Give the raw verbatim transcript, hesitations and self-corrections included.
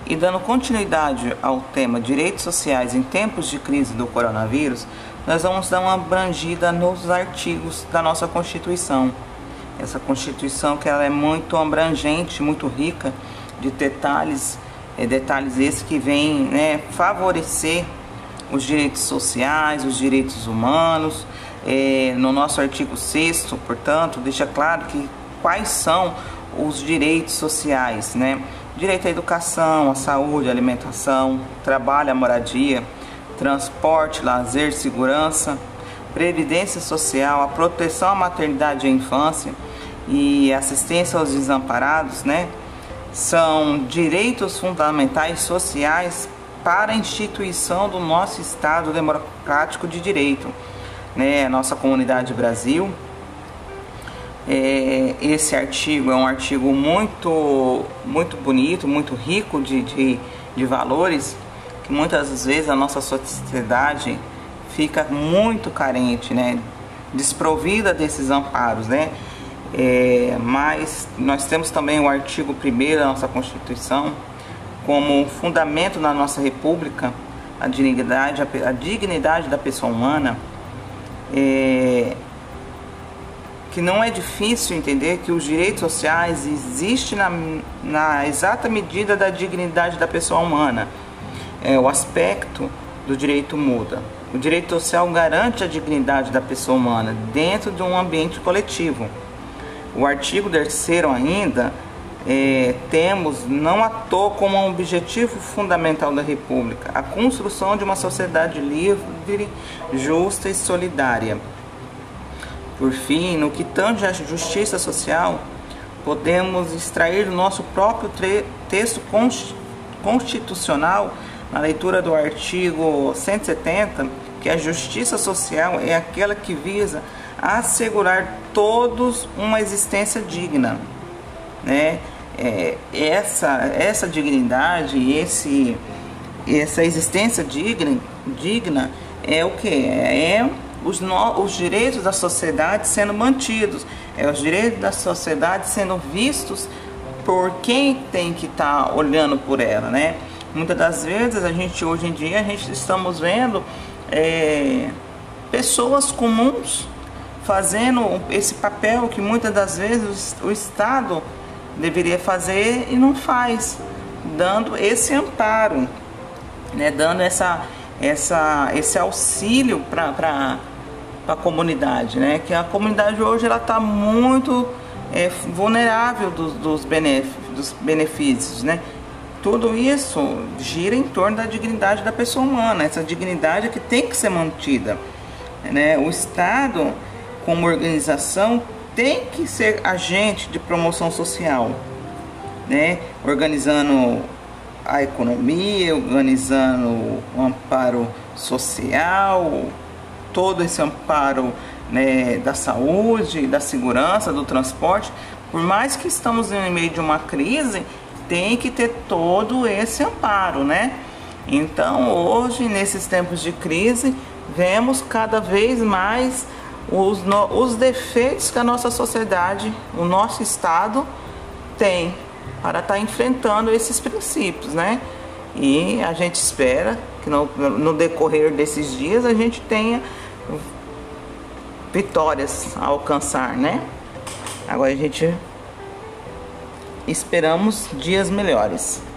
E dando continuidade ao tema direitos sociais em tempos de crise do coronavírus, nós vamos dar uma abrangida nos artigos da nossa Constituição. Essa Constituição que ela é muito abrangente, muito rica de detalhes, é, detalhes esses que vêm, né, favorecer os direitos sociais, os direitos humanos. É, no nosso artigo sexto, portanto, deixa claro que quais são os direitos sociais, né? Direito à educação, à saúde, à alimentação, trabalho, à moradia, transporte, lazer, segurança, previdência social, a proteção à maternidade e à infância e assistência aos desamparados, né? São direitos fundamentais sociais para a instituição do nosso Estado democrático de direito, né? A nossa comunidade Brasil. É, esse artigo é um artigo muito, muito bonito, muito rico de, de, de valores, que muitas vezes a nossa sociedade fica muito carente, né? Desprovida desses amparos, né? É, mas nós temos também o artigo primeiro da nossa Constituição como fundamento da nossa República, a dignidade, a, a dignidade da pessoa humana. É, que não é difícil entender que os direitos sociais existem na, na exata medida da dignidade da pessoa humana. É, o aspecto do direito muda. O direito social garante a dignidade da pessoa humana dentro de um ambiente coletivo. O artigo terceiro ainda, é, temos, não à toa como um objetivo fundamental da República, a construção de uma sociedade livre, justa e solidária. Por fim, no que tange à justiça social, podemos extrair do nosso próprio texto constitucional, na leitura do artigo cento e setenta, que a justiça social é aquela que visa assegurar todos uma existência digna, né? É, essa, essa dignidade, esse, essa existência digna, digna é o que? É Os, no, os direitos da sociedade sendo mantidos, é os direitos da sociedade sendo vistos por quem tem que estar tá olhando por ela, né? Muitas das vezes a gente hoje em dia a gente estamos vendo é, pessoas comuns fazendo esse papel que muitas das vezes o Estado deveria fazer e não faz, dando esse amparo, né? Dando essa essa esse auxílio para para a comunidade, né? Que a comunidade hoje ela está muito é, vulnerável dos, dos, dos benefícios, né? Tudo isso gira em torno da dignidade da pessoa humana, essa dignidade que tem que ser mantida, né? O Estado, como organização, tem que ser agente de promoção social, né? Organizando a economia, organizando o amparo social, todo esse amparo, né, da saúde, da segurança, do transporte. Por mais que estamos em meio de uma crise, tem que ter todo esse amparo, né? Então hoje, nesses tempos de crise, vemos cada vez mais os, os defeitos que a nossa sociedade, o nosso Estado tem para estar enfrentando esses princípios, né? E a gente espera que no, no decorrer desses dias a gente tenha vitórias a alcançar, né? Agora a gente esperamos dias melhores.